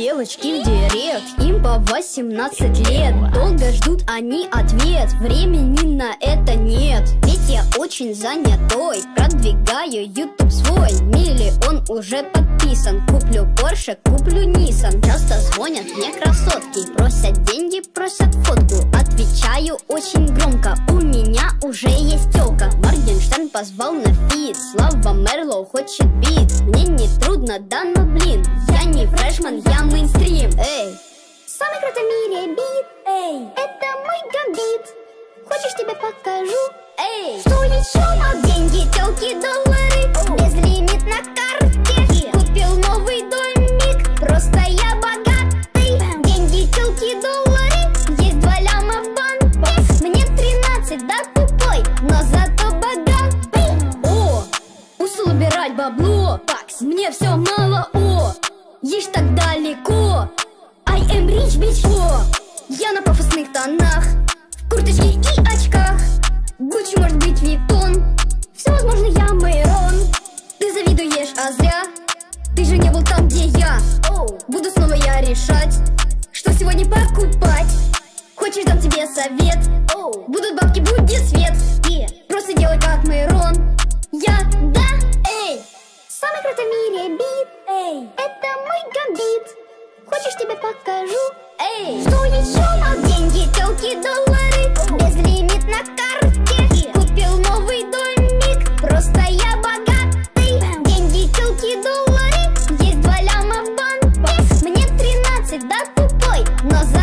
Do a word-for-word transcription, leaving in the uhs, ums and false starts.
девочки в директ, им по восемнадцать лет. Долго ждут они ответ, времени на это нет. Ведь я очень занятой, продвигаю YouTube свой. Миллион уже подписан, куплю Porsche, куплю Nissan. Часто звонят мне красотки, просят деньги, просят фотку. Отвечаю очень громко, у меня уже есть тёлка. Моргенштерн позвал на фит, Слава Мерлоу хочет бит. Мне не трудно, да ну блин, я не фрешман, я мейнстрим. Эй, самый крутой в мире бит, эй, это мой гамбит. Хочешь, тебе покажу? Эй, что еще? Деньги, тёлки, доллары, безлимит на карте. Купил новый домик, просто я богатый. Деньги, тёлки, доллары, есть два ляма в банке. Мне тринадцать, да тупой, но зато богатый. О, устал убирать бабло, мне все мало, о, ешь так далеко. I am rich, bitch, о, я на пафосных тонах, в курточке и очках. Гуччи, может быть, Виттон, все возможно, я Мэйрон. Ты завидуешь, а зря, ты же не был там, где я. Буду снова я решать, что сегодня покупать. Хочешь, дам тебе совет, будут бабки, будет свет. Просто делай как Мэйрон, я, да, эй. Самый крутой в мире бит, эй, это мой гамбит. Хочешь, тебе покажу? Эй, что еще? Деньги, тёлки, доллары, безлимит на карте. Купил новый домик, просто я богатый. Деньги, тёлки, доллары, есть два ляма в банке. Мне тринадцать, да тупой, но за